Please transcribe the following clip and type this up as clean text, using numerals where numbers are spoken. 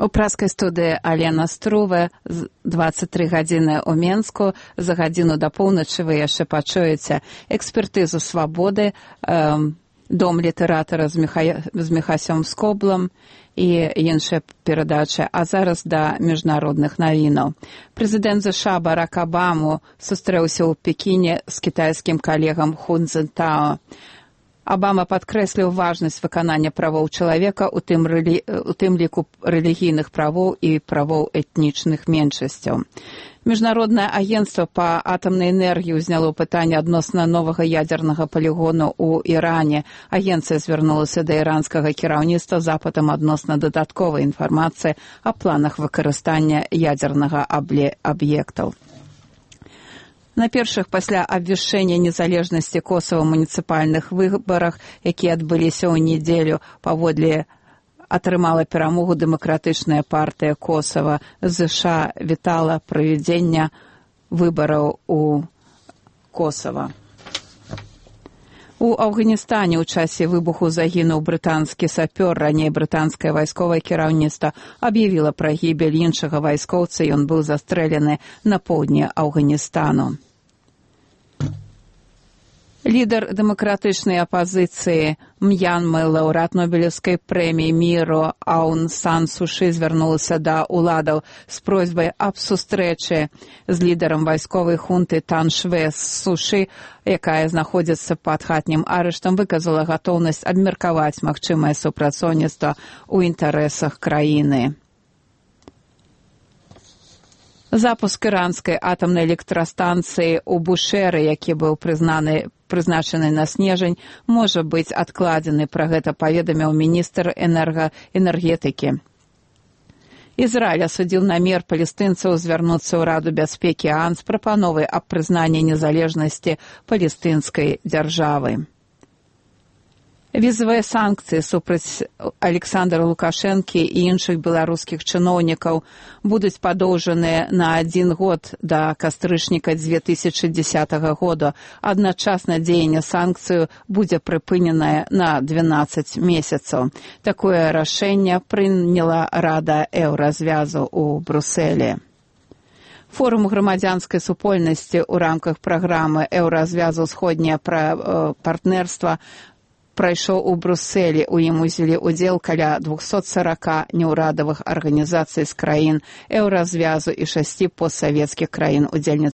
праскай студыі Алена Струве, 23 гадзіны ў Менску. За гадзіну да поўначы вы яшчэ пачуеце экспертызу свабоды, дом літаратара з Міхасём Скоблам і іншыя перадачы. А зараз да міжнародных навінаў. Прэзідэнт ЗША Барак Абама сустрэўся ў Пекіне з кітайскім калегам Хун Цзінтао. Абама падкрэсліў важнасць выканання правоў чалавека, у тым ліку рэлігійных правоў і правоў этнічных меншасцяў. Міжнароднае агенцтва па атамнай энергіі ўзняло пытанне адносна новага ядзернага палігону ў Іране. Агенцыя звярнулася да іранскага кіраўніцтва з запытам адносна дадатковай інфармацыі аб планах выкарыстання ядзернага аб'ектаў. На першых пасля абвяшчэння незалежнасці Косава муніцыпальных выбарах, якія адбыліся ў нядзелю, паводле атрымала перамогу дэмакратычная партыя Косава. ЗША вітала правядзення выбараў у Косава. У Афганістане ў часе выбуху загінуў брытанскі сапёр. Раней брытанскае вайсковае кіраўніцтва аб'явіла пра гібель іншага вайскоўца, ён быў застрэлены на поўдні Афганістану. Лідар дэмакратычнай апазіцыі М'янмы, лаўрэат Нобелеўскай прэміі міру Аун Сан Сучы звярнулася да ўладаў з просьбай аб сустрэчы з лідарам вайсковай хунты Тан Швэ Сучы, якая знаходзіцца пад хатнім арыштам, выказала гатоўнасць абмеркаваць магчымае супрацоўніцтва ў інтарэсах краіны. Запуск іранскай атамнай электрастанцыі ў Бушэры, які быў прызначаны на снежань, можа быць адкладзены. Пра гэта паведаміў міністр энергетыкі. Ізраіль асудзіў намер палестынцаў звярнуцца ў Раду бяспекі ААН з прапановай аб прызнанні незалежнасці палестынскай дзяржавы. Візавыя санкцыі супраць Александра Лукашэнкі і іншых беларускіх чыноўнікаў будуць падоўжаныя на 1 год да кастрычніка 2010 года. Адначасна дзеянне санкцыю будзе прыпыненае на 12 месяцаў. Такое рашэнне прыняла Рада Еўразвязу ў Брусэлі. Форум грамадзянскай супольнасці ў рамках праграмы Еўразвязу «Сходняе партнерства» прайшоў у Брусэлі. У ім узялі ўдзел каля 240 неўрадавых арганізацый з краін Еўразвязу і 6 постсавецкіх краін удзельніц